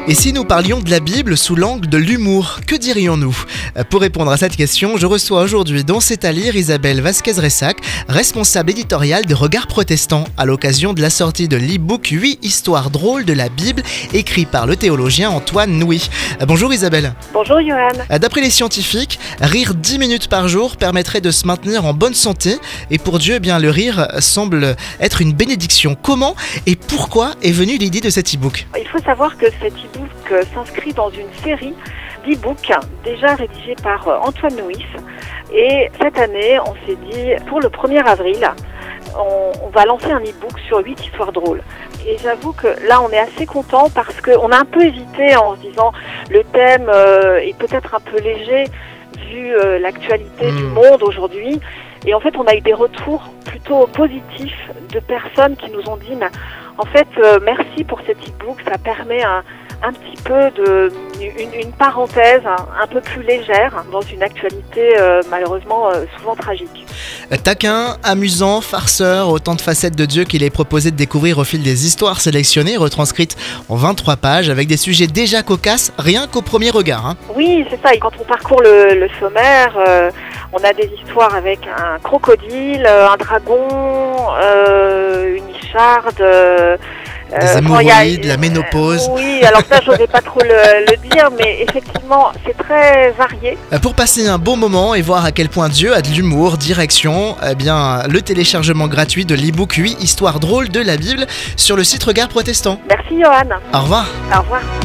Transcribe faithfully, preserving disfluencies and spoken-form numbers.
Et si nous parlions de la Bible sous l'angle de l'humour, que dirions-nous ? Pour répondre à cette question, je reçois aujourd'hui dans C'est à lire Isabelle Vasquez-Ressac, responsable éditoriale de Regard Protestant, à l'occasion de la sortie de l'e-book huit histoires drôles de la Bible, écrit par le théologien Antoine Nouy. Bonjour Isabelle. Bonjour Johan. D'après les scientifiques, rire dix minutes par jour permettrait de se maintenir en bonne santé, et pour Dieu, eh bien, le rire semble être une bénédiction. Comment et pourquoi est venue l'idée de cet e-book ? Il faut savoir que cet e-book s'inscrit dans une série d'e-books déjà rédigés par Antoine Nouy. Et cette année, on s'est dit, pour le premier avril, on, on va lancer un e-book sur huit histoires drôles. Et j'avoue que là, on est assez content parce qu'on a un peu hésité en se disant le thème euh, est peut-être un peu léger vu euh, l'actualité mmh. du monde aujourd'hui. Et en fait, on a eu des retours plutôt positifs de personnes qui nous ont dit mais, en fait, euh, merci pour cet e-book, ça permet un, un petit peu de une, une parenthèse un, un peu plus légère dans une actualité euh, malheureusement euh, souvent tragique. Taquin, amusant, farceur, autant de facettes de Dieu qu'il est proposé de découvrir au fil des histoires sélectionnées, retranscrites en vingt-trois pages, avec des sujets déjà cocasses, rien qu'au premier regard. Hein. Oui, c'est ça, et quand on parcourt le, le sommaire, euh, on a des histoires avec un crocodile, un dragon, euh, une icharde... Euh, Des Euh, hémorroïdes, bon, a, la ménopause. Oui, alors ça, je n'osais pas trop le, le dire, mais effectivement, c'est très varié. Pour passer un bon moment et voir à quel point Dieu a de l'humour, direction, eh bien, le téléchargement gratuit de l'e-book huit histoires drôles de la Bible sur le site Regard Protestant. Merci, Johan. Au revoir. Au revoir.